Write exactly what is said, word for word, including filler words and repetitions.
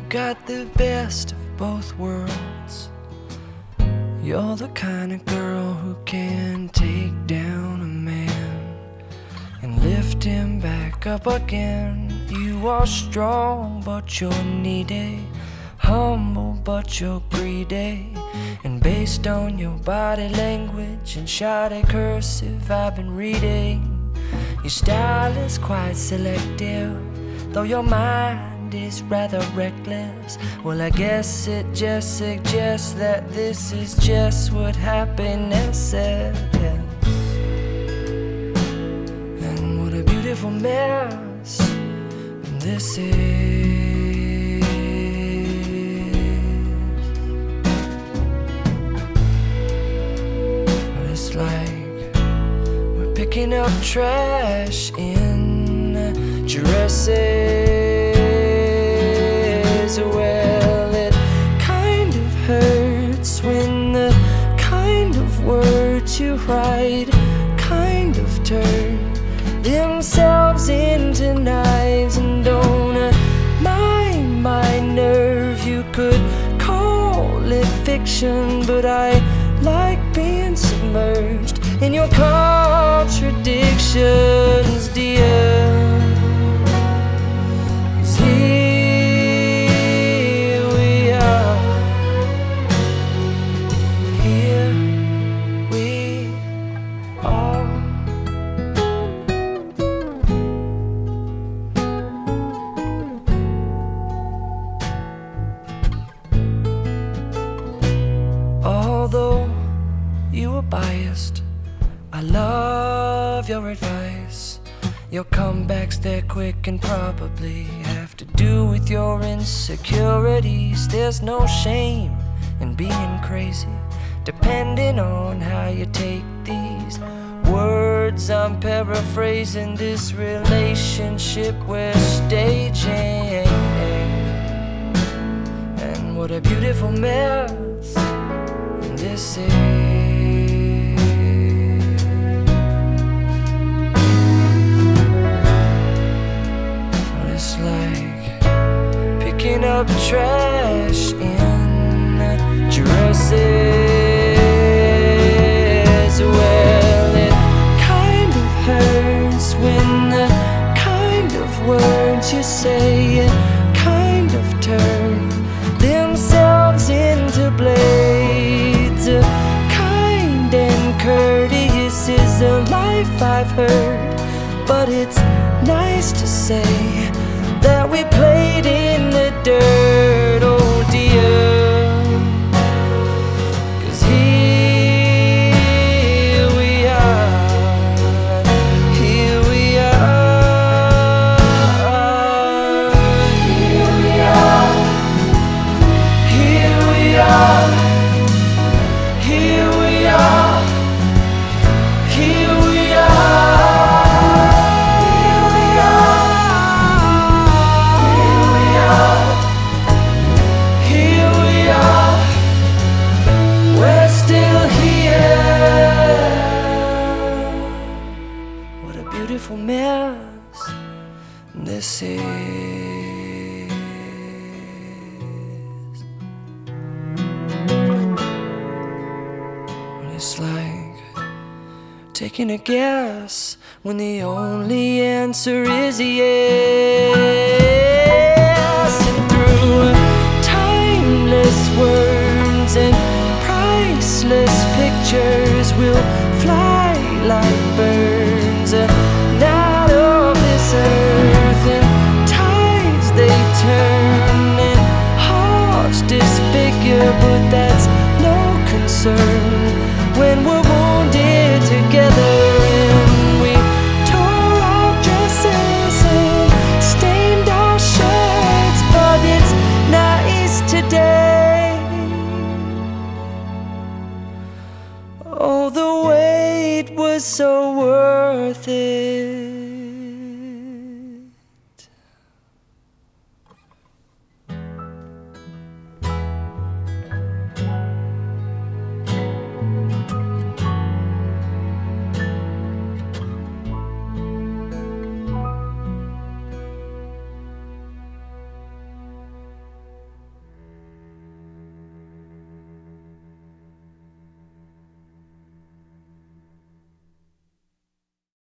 got the best of both worlds. You're the kind of girl who can take down a man and lift him back up again. You are strong but you're needy, humble but you're greedy, and based on your body language and shoddy cursive I've been reading, your style is quite selective, though your mind is rather reckless. Well, I guess it just suggests that this is just what happiness is. And what a beautiful mess this is. Well, it's like we're picking up trash in dresses. Well, it kind of hurts when the kind of words you write kind of turn themselves into knives and don't mind my nerve. You could call it fiction, but I like being submerged in your contradictions, dear. Although you are biased, I love your advice. Your comebacks, they're quick and probably have to do with your insecurities. There's no shame in being crazy, depending on how you take these words. I'm paraphrasing this relationship we're staging. And what a beautiful mess this is. Well, it's like picking up trash in dresses. Well, it kind of hurts when the kind of words you say kind of turn themselves into blades. Kind and courteous is a life I've heard, but it's nice to say that we played in the dirt, oh dear. 'Cause here we are, here we are, here we are, here we are. Here we are, here we are, here we are, here we are, we're still here. What a beautiful mess this is. It's like taking a guess when the only answer is yes. And through timeless words and priceless pictures, we'll fly like